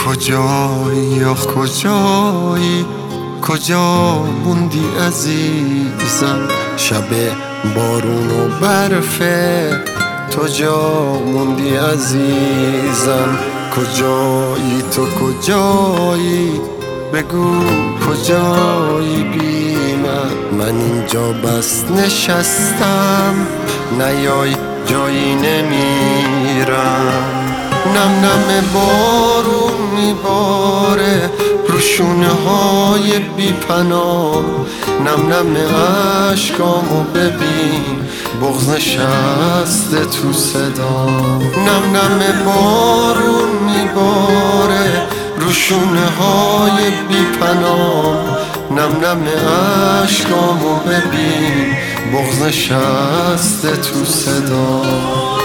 کجایی یا کجایی، کجا موندی عزیزم؟ شب بارون و برفه تو جا موندی عزیزم. کجایی تو کجایی، بگو کجایی بی من اینجا بس نشستم، نیای جایی نمیرم. نم نم بارون میباره رو شونه های بی پنام، نم نم عشقامو ببین بغض نشسته تو صدام. نم نم بارون میباره رو شونه های بی پنام، نم نم عشقامو ببین بغض نشسته تو صدام.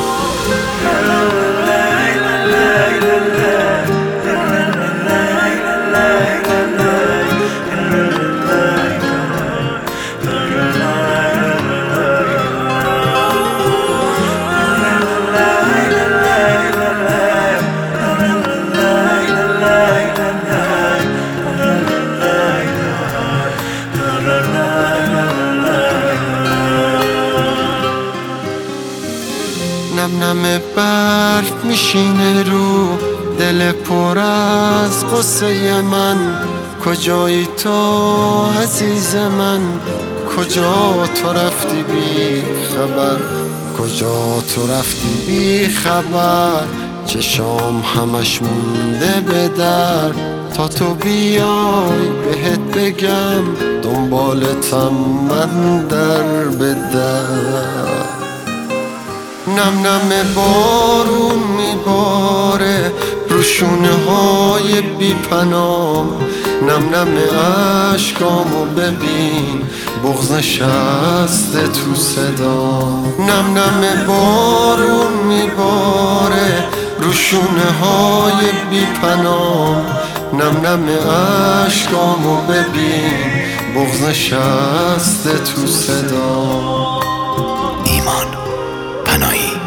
نم نم برف میشینه رو دل پر از قصه من، کجایی تو عزیز من؟ کجا تو رفتی بی خبر، کجا تو رفتی بی خبر؟ چشام همش مونده به در، تا تو بیای بهت بگم دنبالتم من در به در. نم نم بارون میباره رو شونه های بی پنام، نم نم عشقامو ببین بغض نشسته تو صدام. نم نم بارون میباره رو شونه های بی پنام، نم نم عشقامو ببین بغض نشسته تو صدام. ایمان پناهی.